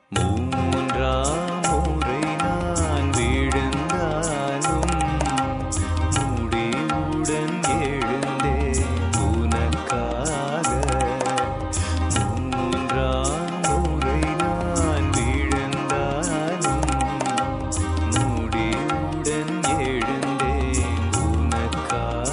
மூன்றாம் முறை நான் விழுந்தாலும் முடிவுடன் எழுந்தேன் உனக்காக. மூன்றாம் முறை நான் விழுந்தாலும் முடிவுடன் எழுந்தேன் உனக்காக.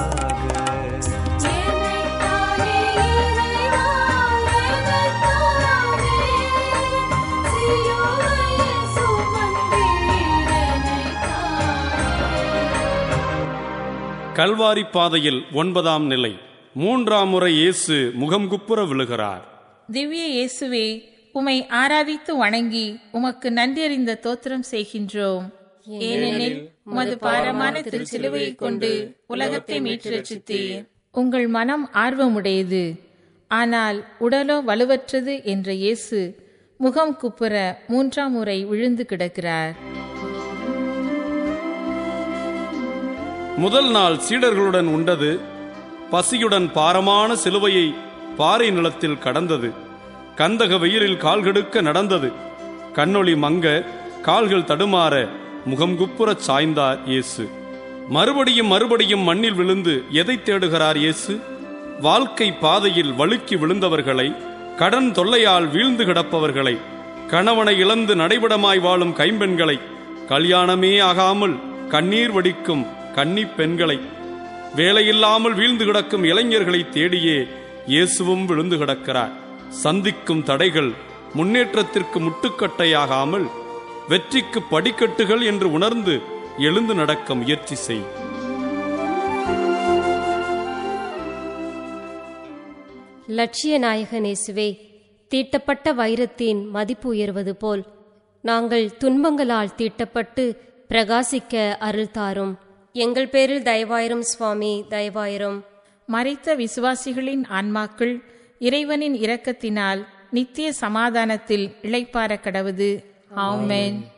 கல்வாரி பாதையில் 9ஆம் நிலை. 3ஆம் முறை இயேசு முகம் குப்புற விழுகிறார். திவ்ய இயேசுவே, உம்மை ஆராதித்து வணங்கி உமக்கு நன்றியறிந்த தோத்திரம் செய்கின்றோம். ஏனெனில் உமது பாரமான திருச்சிலுவையை கொண்டு உலகத்தை மீட்டு ரட்சித்தீர். உங்கள் மனம் ஆர்வமுடையது, ஆனால் உடலோ வலுவற்றது என்ற இயேசு முகம் குப்புற 3ஆம் முறை விழுந்து கிடக்கிறார். முதல் நாள் சீடர்களுடன் உண்டது. பசியுடன் பாரமான சிலுவையை பாறை நிலத்தில் கடந்தது. கந்தக வெயிலில் கால்கெடுக்க நடந்தது. கண்ணொளி மங்க, கால்கள் தடுமாற முகம் குப்புறச் சாய்ந்தார் இயேசு. மறுபடியும் மறுபடியும் மண்ணில் விழுந்து எதை தேடுகிறார் இயேசு? வாழ்க்கை பாதையில் வழுக்கி விழுந்தவர்களை, கடன் தொல்லையால் வீழ்ந்து கிடப்பவர்களை, கணவனை இழந்து நடைபடமாய் வாழும் கைம்பெண்களை, கல்யாணமே ஆகாமல் கண்ணீர் வடிக்கும் கன்னி பெண்களை, வேலையில்லாமல் வீழ்ந்து கிடக்கும் இளைஞர்களை தேடியே இயேசுவும் விழுந்து கிடக்கிறார். சந்திக்கும் தடைகள் முன்னேற்றத்திற்கு முட்டுக்கட்டையாகாமல் வெற்றிக்கு படிக்கட்டுகள் என்று உணர்ந்து எழுந்து நடக்க முயற்சி செய். லட்சிய நாயகன் இயேசுவே, தீட்டப்பட்ட வைரத்தின் மதிப்பு உயர்வது போல் நாங்கள் துன்பங்களால் தீட்டப்பட்டு பிரகாசிக்க அருள் தாரும். எங்கள் பேரில் தயவாயிரும் சுவாமி, தயவாயிரும். மரித்த விசுவாசிகளின் ஆன்மாக்கள் இறைவனின் இரக்கத்தினால் நித்திய சமாதானத்தில் இளைப்பாற கடவுது. ஆமென்.